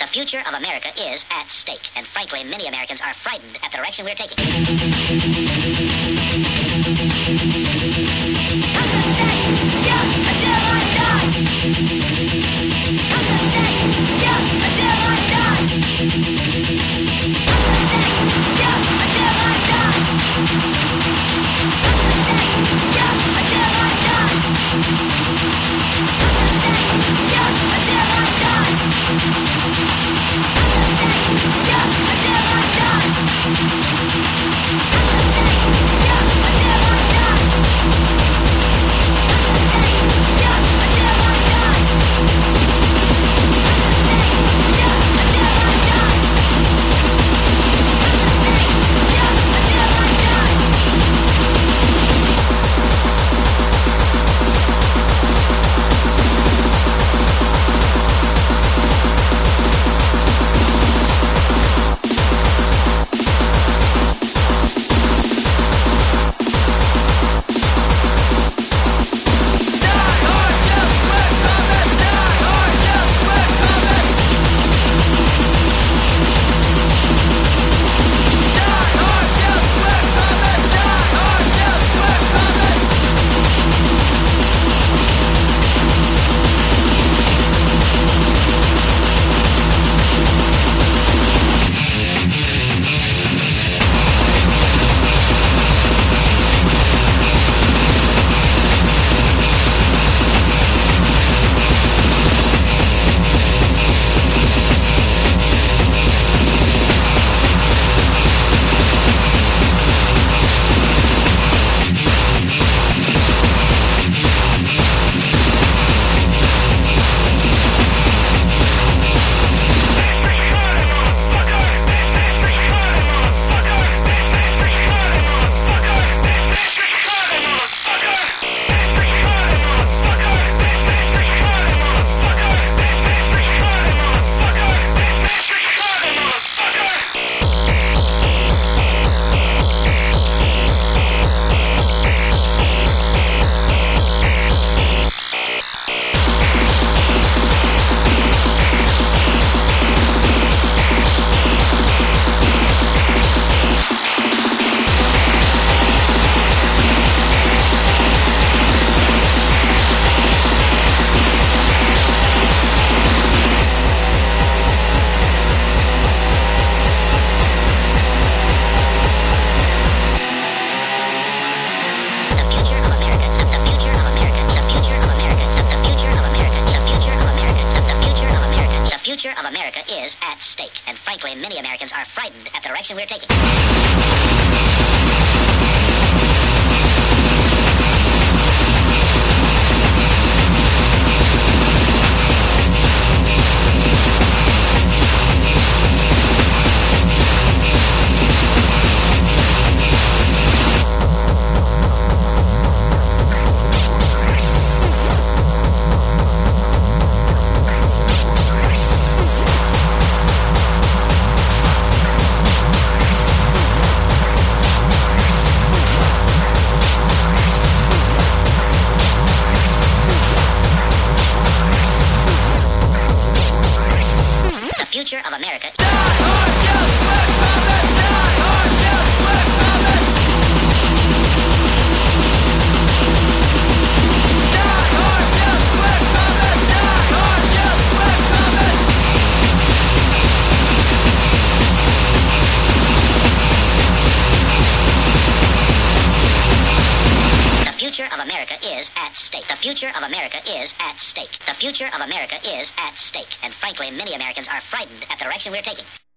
future of America is at stake, and frankly, many Americans are frightened at the direction we're taking. The future of America is at stake, and frankly, many Americans are frightened at the direction we're taking. The future of America. The future of America is at stake. The future of America is at stake. The future of America is at stake. And frankly, many Americans are frightened at the direction we're taking.